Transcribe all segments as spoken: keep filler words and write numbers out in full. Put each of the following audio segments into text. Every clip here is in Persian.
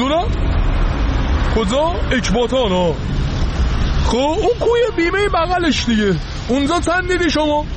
جونم؟ کجا؟ اکباتان ها. خب اون کوی بیمه بغلش دیگه، اونجا چند دیدی شما؟ اوه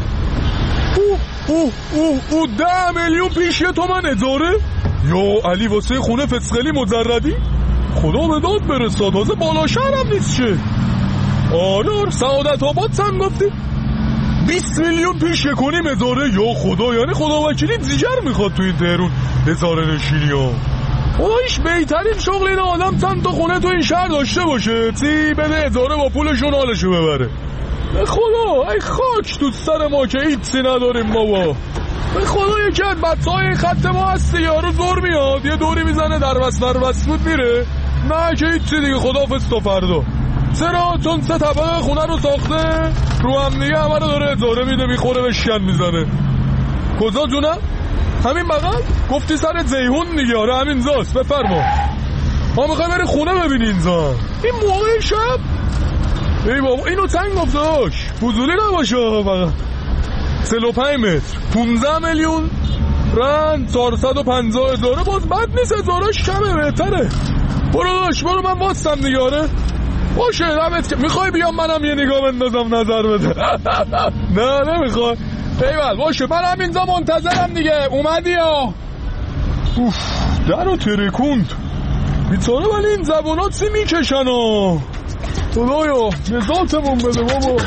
اوه اوه اوه ده میلیون پیش یه تومن اجاره؟ یا علی واسه خونه فسقلی مجردی؟ خدا به داد برسا، تازه بالا شهرم نیست چه؟ آره سعادت آباد چند گفتی؟ بیست میلیون پیش کنیم اجاره. یا خدا، یعنی خدا وکیلی دیگر میخواد تو این تهرون اجاره نشینی ها. خدایش بهترین شغل این آدم چند تا خونه تو این شهر داشته باشه، چی بده اجاره با پولشون حالشو ببره. به خدا ای خاک تو سر ما که هیچی نداریم بابا. به خدا یکی از بچه های خط ما هستی، یارو دور میاد یه دوری میزنه در وست بر وست میره، نه که هیچی دیگه، خداحافظ تا فردا. چرا؟ چون سه طبقه خونه رو ساخته رو هم دیگه همه رو داره اجاره میده، میخوره بشکن میزنه. کجا جونم؟ همین بغل؟ گفتی سر جیهون دیگه. آره همین زاست، بفرما. ما میخوای بری خونه ببینی اینجا این موقع شب؟ ای بابا اینو چند گفته داشت فضولی نباشه. بغل چهل و پنج متر پونزده میلیون رند چهارصد و پنجاه اجاره، باز بد نیست، اجارهش کمه، بهتره. برو داشت برو، من واسم دیگه. آره باشه دمت که میخوای بیام منم یه نگاه بندازم نظر بده؟ نه نمیخوای؟ ایول باشه، من همینجا منتظرم دیگه. اومدی یا؟ اوف در رو ترکوند بیچاره، ولی این زبونات چی میکشن ها؟ خدایا نزاتمون بده بابا.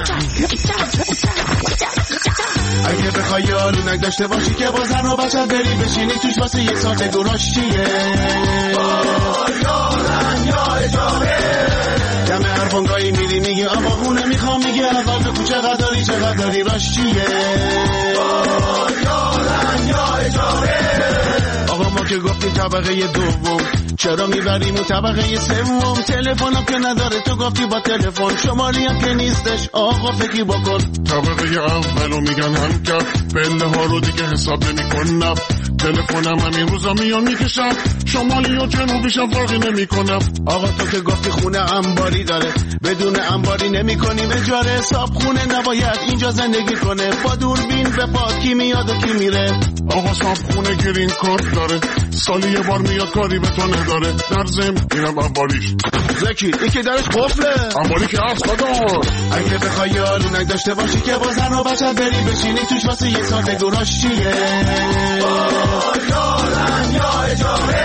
اگه بخوای یارونک داشته باشی که با زن و بچه بری بشینی توش واسه یک سال دگراش چیه؟ یارن یا اجاره کم حرفانگاهی میری میگی آبا خونه میخوام، میگی اول بگو چقدر داری چقدر داری راش چیه؟ یارن یا اجاره آقا ما که گفتیم طبقه دوم، چرا میبریم اون طبقه سوم؟ تلفنم که نداره تو گفتی با تلفن، شمالی هم که نیستش آقا فکری بکن. طبقه اولو میگن هم کرد، پله ها رو دیگه حساب نمی کنم، تلفنم همین روزا میان میکشم، شمالی و جنوبیشم فرقی نمی کنم. آقا تو که گفتی خونه انباری داره، بدون انباری نمی کنیم اجاره، حساب خونه نباید اینجا زندگی کنه، با دوربین به پاد کی میاد و کی میره. آقا صاحب خونه گرین کارت داره، سالی یه بار میاد کاری به تو نداره، در ضمن اینم انباریش. زکی این که درش قفله، انباری که هست بدار. اگه بخوای یارونک داشته باشی که با زن و بچه بری بشینی توش واسه یه سال دگراش چیه؟ یارن یا اجاره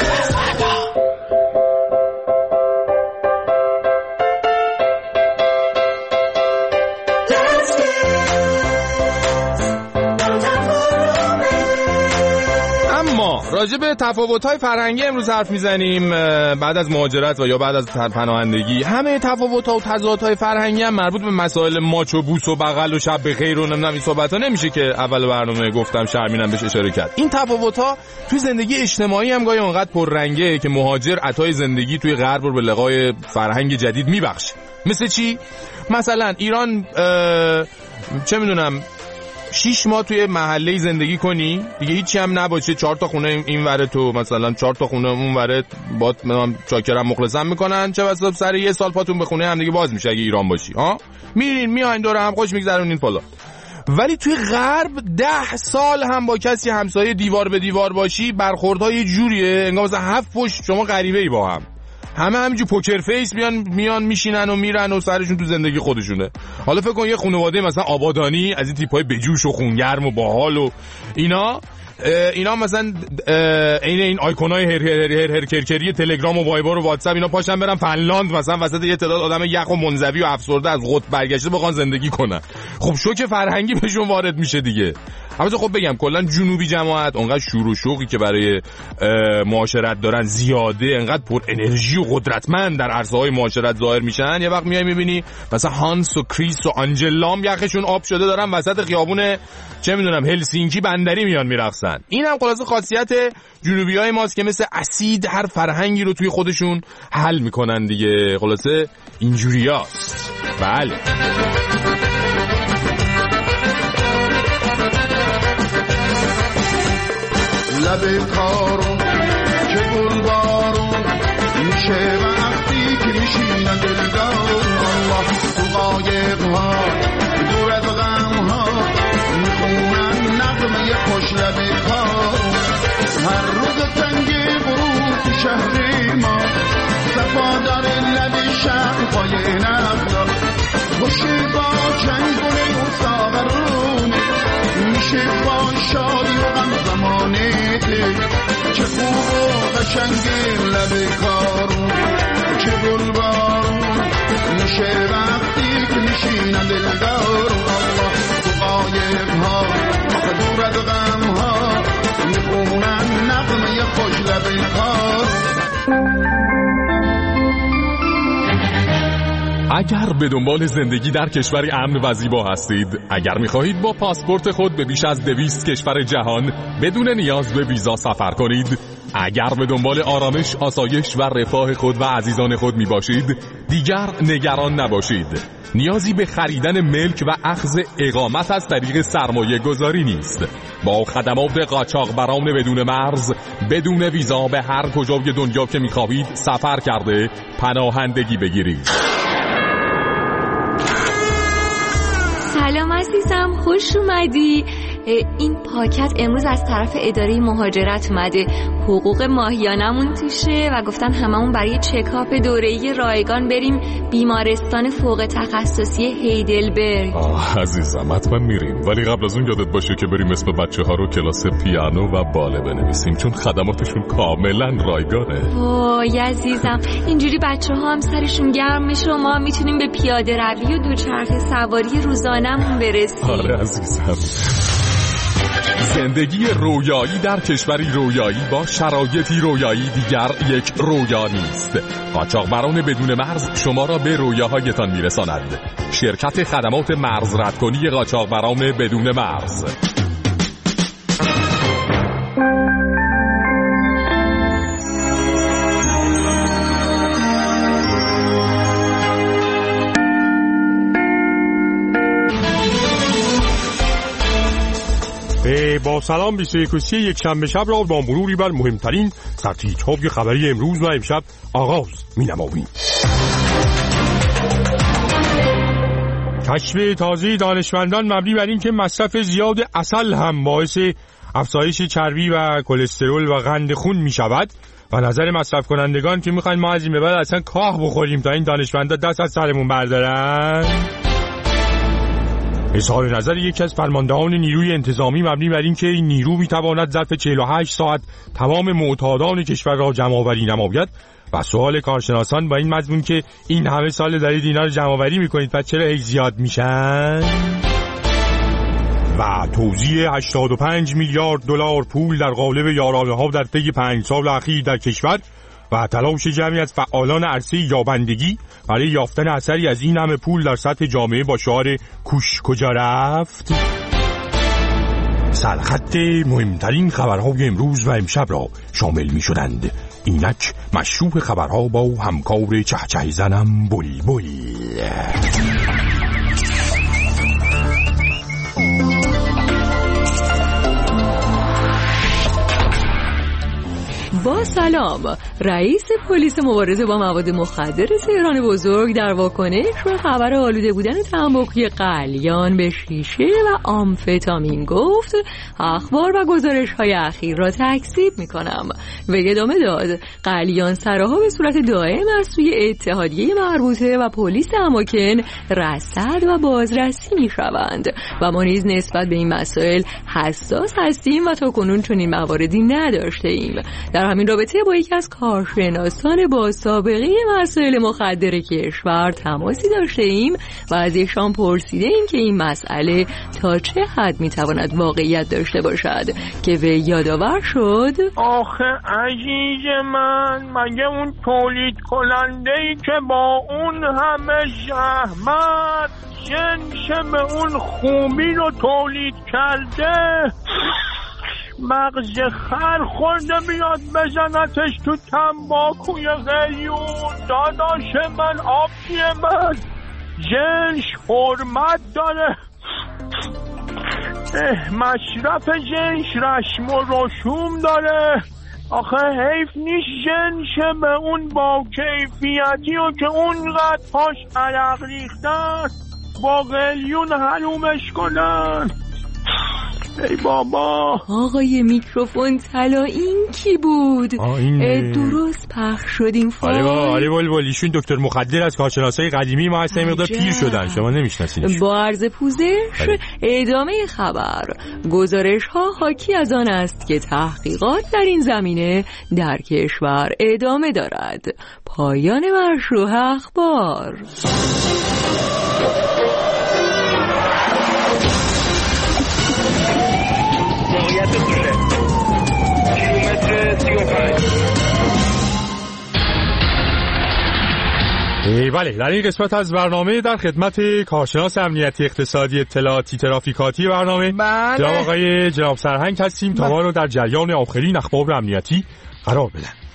راجع به تفاوت‌های فرهنگی امروز حرف میزنیم. بعد از مهاجرت و یا بعد از پناهندگی همه تفاوت‌ها و تضادهای فرهنگی هم مربوط به مسائل ماچ و بوس و بغل و شب بخیر و نمیدونم این صحبت‌ها نمیشه که اول برنامه گفتم شرمینم بهش اشاره کرد. این تفاوت‌ها توی زندگی اجتماعی هم گاهی اونقدر پررنگه که مهاجر عطای زندگی توی غرب رو به لقای فرهنگ جدید میبخشه. مثل چی؟ مثلا ایران چه میدونم شیش ماه توی محله زندگی کنی دیگه هیچی هم نباشه، چهار تا خونه این وره تو مثلا چهار تا خونه اون وره با چاکرم مخلصم میکنن، چه واسه سر یه سال پاتون به خونه هم دیگه باز میشه اگه ایران باشی ها، میرین میاین دور هم خوش میگذرونین فلا. ولی توی غرب ده سال هم با کسی همسایه دیوار به دیوار باشی برخوردها یه جوریه انگار مثلا هفت پشت شما غریبه‌ای با هم، همه همینجور پوکر فیس میان میان میشینن و میرن و سرشون تو زندگی خودشونه. حالا فکر کن یه خانواده مثلا آبادانی از این تیپای بجوش و خونگرم و باحال و اینا اینا مثلا عین این آیکونای هر هر هر هر کرکری تلگرام و وایبر و واتساپ اینا پاشن برن فنلاند مثلا وسط یه تعداد آدم یخ و منزوی و افسرده از قطب برگشته بخوان زندگی کنن. خب شوک فرهنگی بهشون وارد میشه دیگه. البته خب بگم کلا جنوبی جماعت اونقدر شور و شوقی که برای معاشرت دارن زیاده، انقدر پر انرژی و قدرتمند در عرصه‌های معاشرت ظاهر میشن، یه وقت میای میبینی مثلا هانس و کریس و آنجلام یخشون آب شده دارن وسط خیابون چه میدونم هلسینکی بندری میان میرقصن. این هم خلاصه خاصیت جنوبیای ماست که مثل اسید هر فرهنگی رو توی خودشون حل میکنن دیگه. خلاصه اینجوریاست. بله لب کارون که گل بارون میشه وقتی که میشینن دلدارون، الله تو قایق ها دور از غم ها میخونن نغمه خوش لب کارون، هر روز تنگ برو تو شهر ما پای نخلا خوشی با جنگونه و ساغرونه میشه با شادی و غم زمانه چه خوب و قشنگه لب کارون چه گلبارون میشه وقتی که میشینن دلدارون الله تو قایب ها آخه دور از غم ها میخونن نغمه خوش لب کار. اگر به دنبال زندگی در کشوری امن و زیبا هستید، اگر می‌خواهید با پاسپورت خود به بیش از دویست کشور جهان بدون نیاز به ویزا سفر کنید، اگر به دنبال آرامش، آسایش و رفاه خود و عزیزان خود میباشید، دیگر نگران نباشید. نیازی به خریدن ملک و اخذ اقامت از طریق سرمایه گذاری نیست. با خدمات قاچاقبران بدون مرز، بدون ویزا به هر کجای دنیا که میخواهید سفر کرده پناهندگی بگیرید. سلام عزیزم، خوش اومدی. این پاکت امروز از طرف اداره مهاجرت اومده. حقوق ماهیانمون توشه و گفتن هممون برای چکاپ دوره‌ای رایگان بریم بیمارستان فوق تخصصی هیدلبرگ. آه عزیزم، حتما میریم، ولی قبل از اون یادت باشه که بریم اسم بچه ها رو کلاس پیانو و باله بنویسیم، چون خدماتشون کاملا رایگانه. وای عزیزم، اینجوری بچه ها هم سرشون گرم میشه و ما هم میتونیم به پیاده روی و دوچرخه سواری روزانمون برسیم. آره عزیزم. زندگی رویایی در کشوری رویایی با شرایطی رویایی دیگر یک رویا نیست. قاچاقبران بدون مرز شما را به رویاهایتان میرساند. شرکت خدمات مرز ردکنی قاچاقبران بدون مرز. با سلام بیست و یک یک شنبه شب را با مروری بر مهمترین سرتیترهای خبری امروز و امشب آغاز می‌نماییم. کشف تازه دانشمندان مبنی بر این که مصرف زیاد عسل هم باعث افزایش چربی و کلسترول و قند خون می‌شود و نظر مصرف کنندگان که می‌خوایم ما از این به بعد اصلا کاه بخوریم تا این دانشمندا دست از سرمون بردارن. اظهار نظر یکی از فرماندهان نیروی انتظامی مبنی بر این که این نیرو میتواند ظرف چهل و هشت ساعت تمام معتادان کشور را جمع‌آوری نماید و سوال کارشناسان با این مضمون که این همه سال دارید اینا رو جمع‌آوری میکنید پس چرا هی زیاد میشن؟ و توزیع هشتاد و پنج میلیارد دلار پول در قالب یارانه‌ها در طی پنج سال اخیر در کشور و تلاش جمعی از فعالان عرصه یابندگی برای یافتن اثری از این همه پول در سطح جامعه با شعار کوش کجا رفت. سرخط مهمترین خبرهای امروز و امشب را شامل می شدند. اینک مشروع خبرها با همکار چهچه زنم بلبل. با سلام، رئیس پلیس مبارزه با مواد مخدر تهران بزرگ در واکنش به خبر آلوده بودن تنباکوی قلیان به شیشه و آمفتامین گفت اخبار و گزارش‌های اخیر را تکذیب می‌کنم و ادامه داد قلیان سراها به صورت دائم از سوی اتحادیه مربوطه و پلیس اماکن رصد و بازرسی می‌شوند و ما نیز نسبت به این مسائل حساس هستیم و تاکنون چنین مواردی نداشته‌ایم. در همین رابطه با یکی از کارشناسان با سابقه مسائل مخدر کشور تماسی داشته ایم و از ایشان پرسیده ایم که این مسئله تا چه حد میتواند واقعیت داشته باشد که وی یادآور شد آخه عزیز من، مگه اون تولید کننده‌ای که با اون همه زحمت جنس به اون خوبی رو تولید کرده مغز خر خورده بیاد بزنتش تو تنباکوی قلیون؟ داداش من، آبی من، جنس حرمت داره. مصرف جنس رسم و رسوم داره. آخه حیف نیست جنس به اون با کیفیتی و که اونقدر پاش عرق ریختن با قلیون حرومش کنن. ای بابا. آقای میکروفون طلا این کی بود؟ این درست پخش شدیم فایل. آره آره بلبل، ایشون دکتر مخدر از کارشناسای قدیمی ما هستن، مقدار پیر شدن، شما نمیشناسینش. با عرض پوزش ادامه خبر. گزارش ها حاکی از آن است که تحقیقات در این زمینه در کشور ادامه دارد. پایان مشروع اخبار. بله، در این قسمت از برنامه در خدمت کارشناس امنیتی اقتصادی اطلاعاتی ترافیکاتی برنامه بله. جناب آقای جناب سرهنگ هستیم تا ما رو در جریان آخرین اخبار امنیتی قرار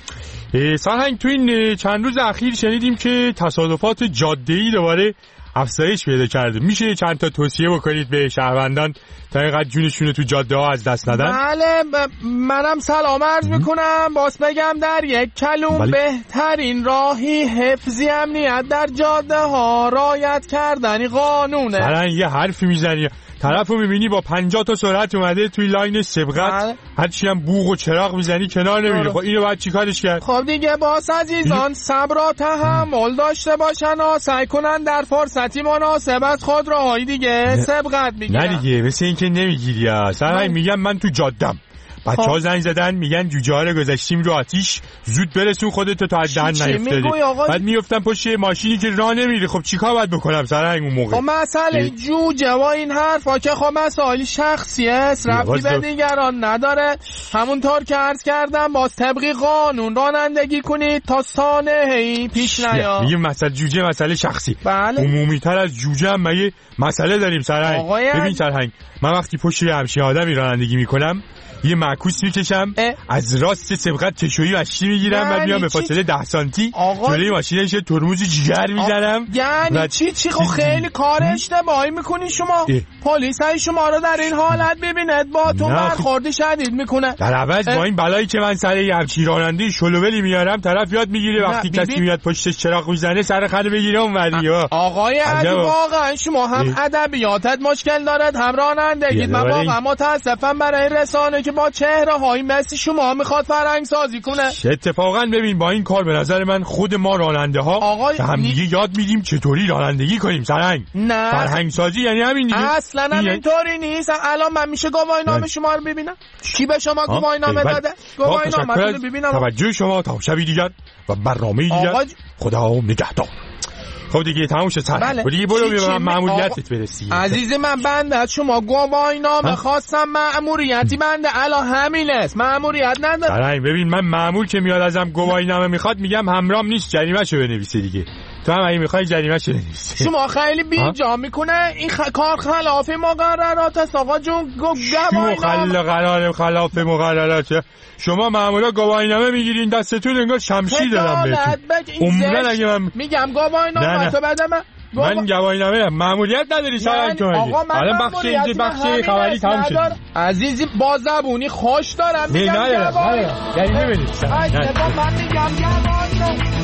بدن. سرهنگ، تو این چند روز اخیر شنیدیم که تصادفات جاده‌ای دوباره افزایش پیدا کرده. میشه چند تا توصیه بکنید به شهروندان تا اینقدر جونشون تو جاده ها از دست ندن؟ بله، ب... منم سلام عرض میکنم. باز بگم در یک کلوم بله. بهترین راهی حفظی امنیت در جاده ها رعایت کردنی قانونه. سرن یه حرفی میزنی، طرفو میبینی با پنجاه تا سرعت اومده توی لاین سبقت، هرچی هم بوق و چراغ میزنی کنار نمیره. خب اینو باید چیکارش کرد؟ خب دیگه باز عزیزان صبر و تحمل داشته باشن و سعی کنن در فرصتی مناسب از خود راهی دیگه سبقت بگیرن. نه دیگه مثل این که نمیگیری ها. سرهنگ میگم من تو جادم، بچه ها زنگ زدن میگن جوجه ها رو گذاشتیم رو آتیش، زود برسون خودتو تا از دهن نیفتادی. بعد میفتم پشت ماشینی که راه نمیره. خب چیکار باید بکنم سرهنگ اون موقع؟ خب مسئله جوجه و این حرفا که خب مسائل شخصی است، ربطی به دیگران نداره. همونطور که عرض کردم باز طبق قانون رانندگی کنید تا سانحه‌ای پیش نیاد. میگیم مسئله جوجه مسئله شخصی، بله. عمومی تر از جوجه هم مگه مسئله داریم سرهنگ؟ ببین سرهنگ، من وقتی پشت همچین آدمی رانندگی میکنم یه معکوس میکشم، از راست سبقت تشویی ماشین میگیرم و میام به فاصله ده سانتی جلوی ماشینش ترمز جگر میزنم. یعنی و... چی چی خب خیلی کار اشتباهی میکنی شما. پلیس های شما رو در این حالت ببیند با تو برخورد شدید میکنه. در عوض با این بلایی که من سر یه همچین راننده شلوولی میارم طرف یاد میگیره وقتی کسی میاد پشتش چراغ میزنه سر خر بگیره اونوری. آقای علی واقعا شما هم ادبیاتت مشکل دارد هم رانندگیت. من واقعا متاسفم برای رسانه که با چهره های مثل شما میخواد فرهنگ سازی کنه. اتفاقا ببین با این کار به نظر من خود ما راننده ها که هم دیگه یاد میدیم چطوری رانندگی کنیم سرهنگ. نه فرهنگ سازی یعنی همین دیگه. اصلا هم اینطوری نیست. الان من میشه گواهینامه شما رو ببینم؟ کی به شما گواهینامه داده؟ گواهینامه رو ببینم. توجه شما تا شبی دیگر و برنامه دیگر. خدا نگهدار. خب دیگه تموم شد سر. بله. دیگه برو به مأموریتت برسی. عزیز من بنده از شما گواهینامه خواستم، مأموریتی بنده الان همین است. مأموریت ندارم. آره ببین من مأمور که میاد ازم گواهینامه میخواد میگم همرام نیست جریمه‌شو بنویسه دیگه. تو هم اگه میخوای جریمه‌شو بنویس. شما خیلی بیجا میکنه این خ... کار خلاف مقررات است آقا جون. گواهینامه خلا قرار خلاف مقررات. شما مأمورا گواهینامه میگیرین دستتون انگار شمشیر دارم بهتون. عمرن اگه من میگم گواهینامه تو بده من. من گواهینامه مأموریت نداری سرهنگ تو مگه؟ الان بخش اینجا بخش خبری تموم شد. عزیزی با زبونی خوش دارم میگم گواهینامه. یعنی نمیدید. من میگم گواهینامه.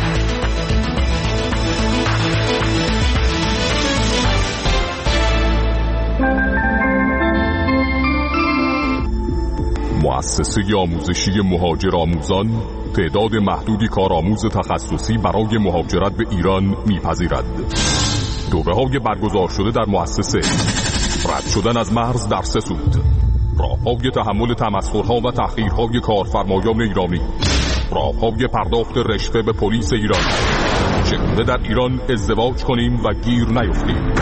مؤسسه آموزشی مهاجر آموزان تعداد محدودی کارآموز تخصصی برای مهاجرت به ایران میپذیرد. دوره‌های برگزار شده در مؤسسه: رد شدن از مرز در سه سود، راه‌های تحمل تمسخرها و تحقیرهای کارفرمایان ایرانی، راه‌های پرداخت رشوه به پلیس ایران، چگونه در ایران ازدواج کنیم و گیر نیفتیم،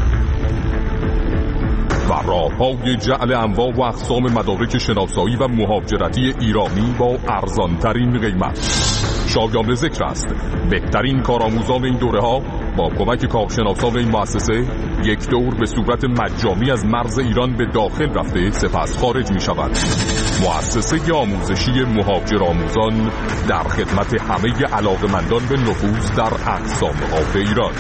و راه‌های جعل انواع و اقسام مدارک شناسایی و مهاجرتی ایرانی با ارزان‌ترین قیمت. شایان ذکر است بهترین کارآموزان این دوره‌ها با کمک کارشناسان این مؤسسه یک دور به صورت مجانی از مرز ایران به داخل رفته سپس خارج می‌شوند. مؤسسه آموزشی مهاجر آموزان در خدمت همه علاقه‌مندان به نفوذ در اقسام آب ایران.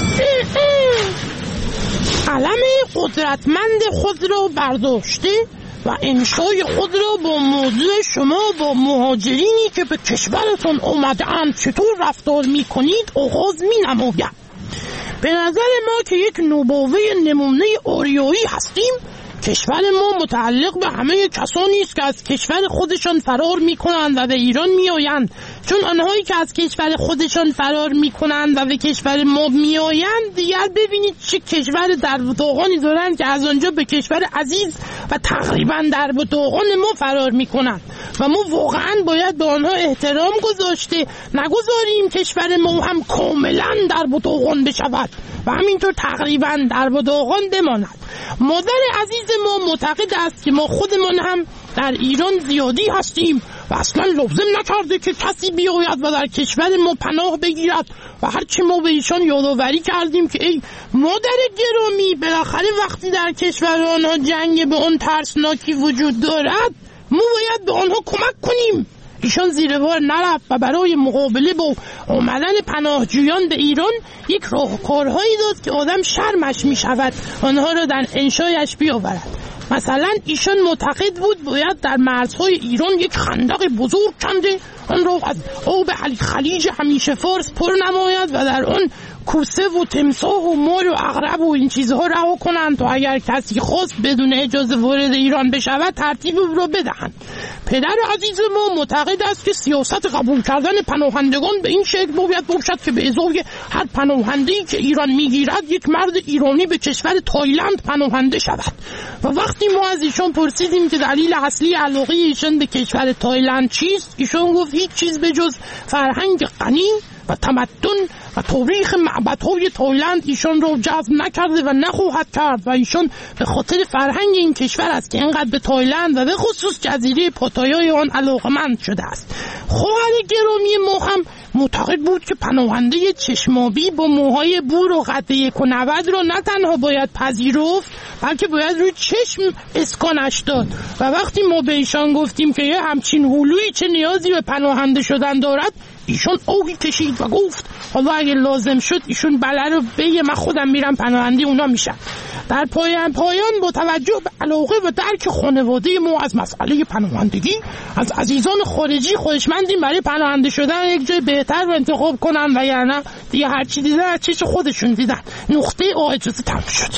علم قدرتمند خود رو برداشته و انشای خود را با موضوع شما با مهاجرینی که به کشورتون اومده‌اند چطور رفتار میکنید آغاز مینماید. به نظر ما که یک نوباوه نمونه آریایی هستیم. کشور ما متعلق به همه کسانی است که از کشور خودشان فرار میکنند و به ایران میآیند، چون آنهایی که از کشور خودشان فرار میکنند و به کشور ما میآیند دیگر ببینید چه کشور در و داغانی دارند که از آنجا به کشور عزیز و تقریبا در و داغان ما فرار میکنند و ما واقعا باید به آنها احترام گذاشته نگذاریم کشور ما هم کاملا در و داغان بشود و همینطور تقریبا در و داغان بماند. مادر عزیز ما معتقد است که ما خودمان هم در ایران زیادی هستیم و اصلا لازم نکرده که کسی بیاید و در کشور ما پناه بگیرد و هرچی ما به ایشان یادآوری کردیم که ای مادر گرامی، بالاخره وقتی در کشور آنها جنگ به آن ترسناکی وجود دارد ما باید به آنها کمک کنیم. ایشان زیر بار نرفت و برای مقابله با آمدن پناهجویان به ایران یک راهکارهایی داد که آدم شرمش می شود آنها را در انشایش بیاورد. مثلا ایشان معتقد بود باید در مرزهای ایران یک خندق بزرگ کنده، آن را از آب خلیج همیشه فارس پر نماید و در آن کوسه و تمساح و مار و عقرب و این چیزها رها کنند تا اگر کسی خواست بدون اجازه وارد ایران بشود ترتیب او را بدهند. پدر عزیز ما معتقد است که سیاست قبول کردن پناهندگان به این شکل باید باشد که به ازای هر پناهنده‌ای که ایران میگیرد یک مرد ایرانی به کشور تایلند پناهنده شود. و وقتی ما از ایشان پرسیدیم که دلیل اصلی علاقه ایشان به کشور تایلند چیست، ایشان گفت هیچ چیز به جز فرهنگ غنی و تمدن و تاریخ معبدهای تایلند ایشان را جذب نکرده و نخواهد کرد و ایشان به خاطر فرهنگ این کشور است که اینقدر به تایلند و به خصوص جزیره پاتایای آن علاقمند شده است. خواهر گرامی ما هم معتقد بود که پناهنده چشمابی با موهای بور و قد یک و نود را نه تنها باید پذیرفت بلکه باید روی چشم اسکانش داد و وقتی ما به ایشان گفتیم که یه همچین هلویی چه نیازی به پناهنده شدن دارد ایشون آهی کشید و گفت حالا اگه لازم شد ایشون بله رو بگه من خودم میرم پناهنده اونا میشم. در پایان پایان با توجه به علاقه و درک خانواده ما از مسئله پناهندگی از عزیزان خارجی خواهشمندیم برای پناهنده شدن یک جای بهتر رو انتخاب کنن و یعنی دیگه هرچی دیدن از چیز خودشون دیدن. نقطه آ اجازه تمام شد.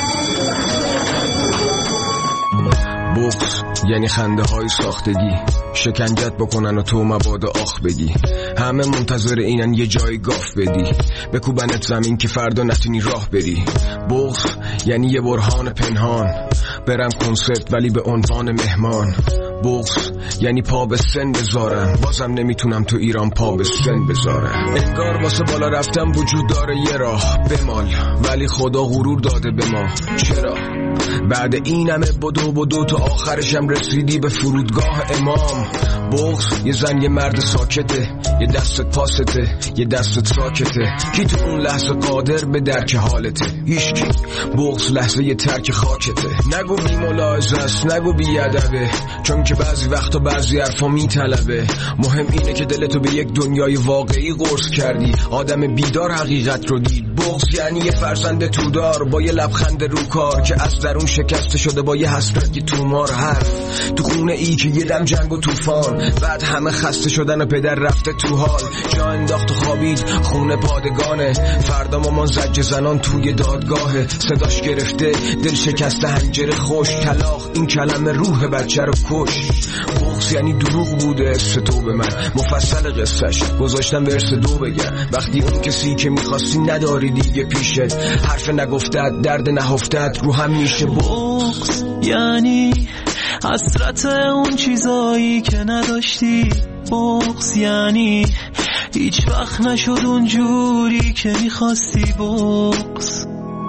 بغض یعنی خنده های ساختگی، شکنجت بکنن و تو مبادا آخ بگی. همه منتظر اینن یه جای گاف بدی، بکوبنت زمین که فردا نتونی راه بری. بغض یعنی یه برهان پنهان، برم کنسرت ولی به عنوان مهمان. بغض یعنی پا به سن بذارم، بازم نمیتونم تو ایران پا به سن بذارم. انگار واسه بالا رفتم وجود داره یه راه بمال، ولی خدا غرور داده به ما. چرا؟ بعد این همه بدو بدو تو آخرشم رسیدی به فرودگاه امام. بغض یه زن یه مرد ساکته، یه دستت پاسته یه دستت ساکته. کی تو اون لحظه قادر به درک حالته؟ هیچکی. بغض لحظه یه ترک خاکته. نگو بی ملاحظه است، نگو بی ادبه، چون که بعضی وقتا بعضی حرفا میطلبه. مهم اینه که دلتو به یک دنیای واقعی قرص کردی، آدم بیدار حقیقت رو دید. بغض یعنی یه فرزند تودار با یه لبخند رو کار که از درون شکسته شده با یه حسرت یه تومار حرف تو خونه ای که یه دم جنگ و طوفان، بعد همه خسته شدن و پدر رفته تو حال، جا انداخت و خوابید خونه پادگانه. فردا مامان زجر زنان توی دادگاهه، صداش گرفته دل شکسته حنجره خوش، طلاق این کلمه روح بچه رو کش. بغض یعنی دروغ بوده است تو به من، مفصل قصهش گذاشتم ورس دو بگم. وقتی اون کسی که میخواستی نداری دیگه پیشت، حرف نگفتت درد نهفتت رو هم میشه. بغض یعنی حسرت اون چیزایی که نداشتی. بغض یعنی هیچ وقت نشد اون جوری که میخواستی. بغض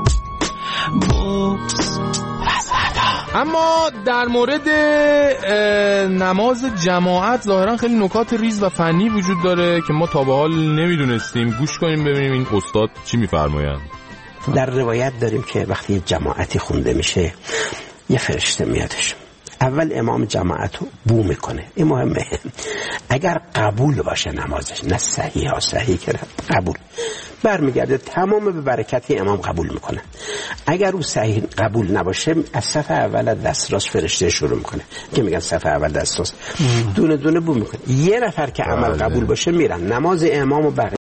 بغض اما در مورد نماز جماعت ظاهرا خیلی نکات ریز و فنی وجود داره که ما تا به حال نمیدونستیم. گوش کنیم ببینیم این استاد چی میفرمایند. در روایت داریم که وقتی جماعتی خونده میشه یه فرشته میادش. اول امام جماعت رو بو میکنه، این مهمه. اگر قبول باشه نمازش، نه صحیح ها، صحیح که قبول، برمیگرده تمام به برکت امام قبول میکنه. اگر او صحیح قبول نباشه از صف اول دست راست فرشته شروع میکنه که میگن صف اول دست راست دونه دونه بو میکنه. یه نفر که عمل قبول باشه میرن نماز امام و بقیه